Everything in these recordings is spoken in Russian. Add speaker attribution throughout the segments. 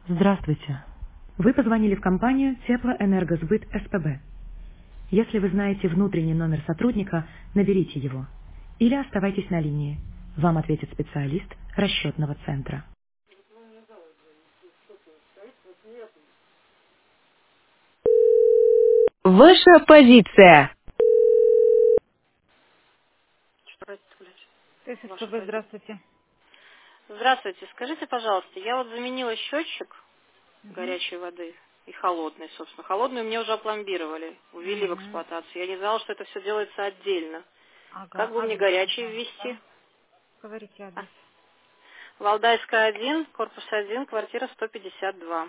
Speaker 1: Здравствуйте. Вы позвонили в компанию Теплоэнергосбыт СПБ. Если вы знаете внутренний номер сотрудника, наберите его. Или оставайтесь на линии. Вам ответит специалист расчетного центра. Ваша позиция.
Speaker 2: Что это, блядь, ваша
Speaker 1: СПБ,
Speaker 2: позиция?
Speaker 1: здравствуйте.
Speaker 2: Здравствуйте, скажите, пожалуйста, я вот заменила счетчик
Speaker 1: Мгм.
Speaker 2: горячей воды и холодной, собственно. Холодную мне уже опломбировали, ввели в
Speaker 1: Мгм.
Speaker 2: эксплуатацию. Я не знала, что это все делается отдельно.
Speaker 1: Как
Speaker 2: Как бы мне
Speaker 1: адрес,
Speaker 2: горячий ввести?
Speaker 1: пожалуйста. Говорите
Speaker 2: А,
Speaker 1: адрес.
Speaker 2: Валдайская, 1, корпус 1, квартира 152.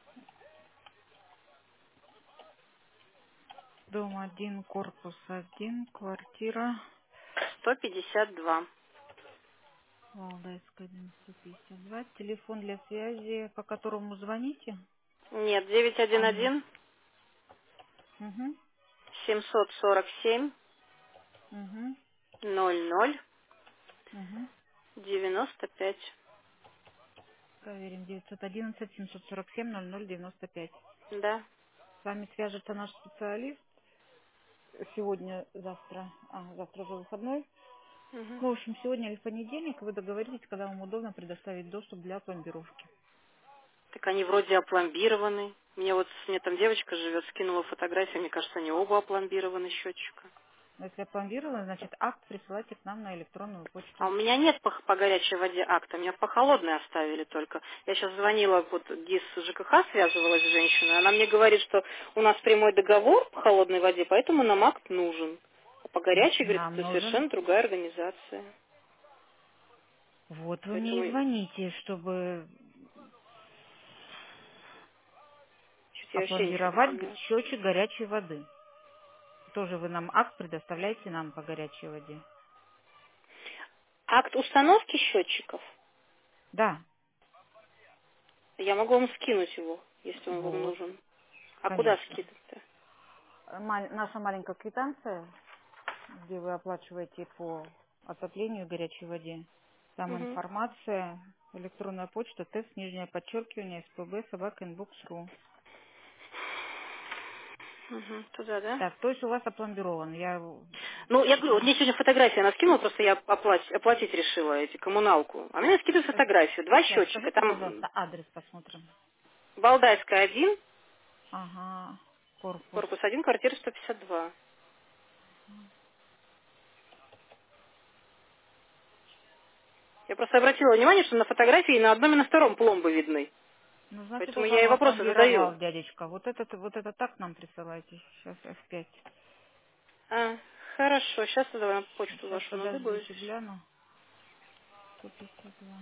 Speaker 1: Дом 1, корпус 1, квартира
Speaker 2: 152.
Speaker 1: Валдайская, 152. Телефон для связи, по которому звоните?
Speaker 2: Нет,
Speaker 1: А, нет.
Speaker 2: 911
Speaker 1: Угу.
Speaker 2: 747
Speaker 1: Угу.
Speaker 2: 00
Speaker 1: Угу.
Speaker 2: 95.
Speaker 1: Проверим. 911-747-00-95.
Speaker 2: Да.
Speaker 1: С вами свяжется наш специалист. Сегодня, завтра, завтра же выходной.
Speaker 2: Мгм.
Speaker 1: Ну, в общем, сегодня или в понедельник вы договоритесь, когда вам удобно предоставить доступ для пломбировки.
Speaker 2: Так они вроде опломбированы. Мне там девочка живет, скинула фотографии, мне кажется, они оба опломбированы, счетчика.
Speaker 1: Но если опломбировано, значит, акт присылайте к нам на электронную
Speaker 2: А
Speaker 1: почту.
Speaker 2: у меня нет по горячей воде акта, меня по холодной оставили только. Я сейчас звонила, вот ГИС ЖКХ связывалась с женщиной, она мне говорит, что у нас прямой договор по холодной воде, поэтому нам акт нужен. А по горячей, говорит,
Speaker 1: Нам
Speaker 2: это
Speaker 1: нужен.
Speaker 2: совершенно другая организация.
Speaker 1: Вот вы мне и
Speaker 2: Поэтому
Speaker 1: звоните, чтобы
Speaker 2: чуть я вообще ничего не
Speaker 1: опломбировать
Speaker 2: понимаю.
Speaker 1: счетчик горячей воды. Тоже вы нам акт предоставляете нам по горячей воде.
Speaker 2: Акт установки счетчиков,
Speaker 1: Да,
Speaker 2: я могу вам скинуть его, если он вам
Speaker 1: вот,
Speaker 2: нужен. А куда
Speaker 1: конечно.
Speaker 2: скидывать-то?
Speaker 1: Наша маленькая квитанция, где вы оплачиваете по отоплению и горячей воде. Там
Speaker 2: Угу.
Speaker 1: информация, электронная почта, тест, нижнее подчеркивание, СПБ, собака, инбокс.ру.
Speaker 2: Угу. Туда, да?
Speaker 1: Так, то есть у вас опломбирован.
Speaker 2: Ну, я говорю, вот мне сегодня фотографии она скинула, просто я оплатить решила эти коммуналку. Она мне скидывает фотографию, два
Speaker 1: Сейчас,
Speaker 2: счетчика.
Speaker 1: скажите,
Speaker 2: Там
Speaker 1: пожалуйста, адрес посмотрим.
Speaker 2: Валдайская, 1,
Speaker 1: Ага, корпус.
Speaker 2: корпус 1, квартира 152. Я просто обратила внимание, что на фотографии на одном и на втором пломбы видны.
Speaker 1: Ну, значит,
Speaker 2: Поэтому
Speaker 1: он
Speaker 2: я
Speaker 1: вам
Speaker 2: и вопросы
Speaker 1: опломбировал,
Speaker 2: задаю.
Speaker 1: дядечка. Вот это так нам присылайте. Сейчас F5.
Speaker 2: А, хорошо, сейчас я на почту
Speaker 1: Сейчас,
Speaker 2: вашу надыбаюсь.
Speaker 1: подождите, гляну. 152.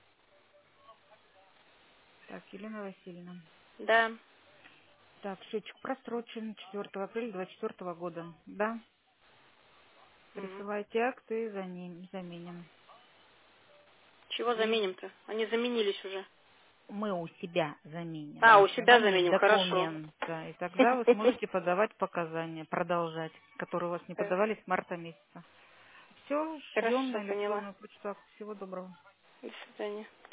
Speaker 1: Так, Елена Васильевна.
Speaker 2: Да.
Speaker 1: Так, счетчик просрочен 4 апреля 2024 года. Да,
Speaker 2: Мгм.
Speaker 1: присылайте акты, за ним заменим.
Speaker 2: Чего
Speaker 1: И
Speaker 2: заменим-то? Они заменились уже.
Speaker 1: мы у себя заменим.
Speaker 2: А,
Speaker 1: У
Speaker 2: у
Speaker 1: меня
Speaker 2: себя
Speaker 1: вам есть
Speaker 2: заменим, хорошо.
Speaker 1: документ. Да, и тогда вы сможете подавать показания, продолжать, которые у вас не подавались с марта месяца. Все, ждем
Speaker 2: Хорошо,
Speaker 1: на
Speaker 2: поняла.
Speaker 1: электронную почту акт. Всего доброго.
Speaker 2: До свидания.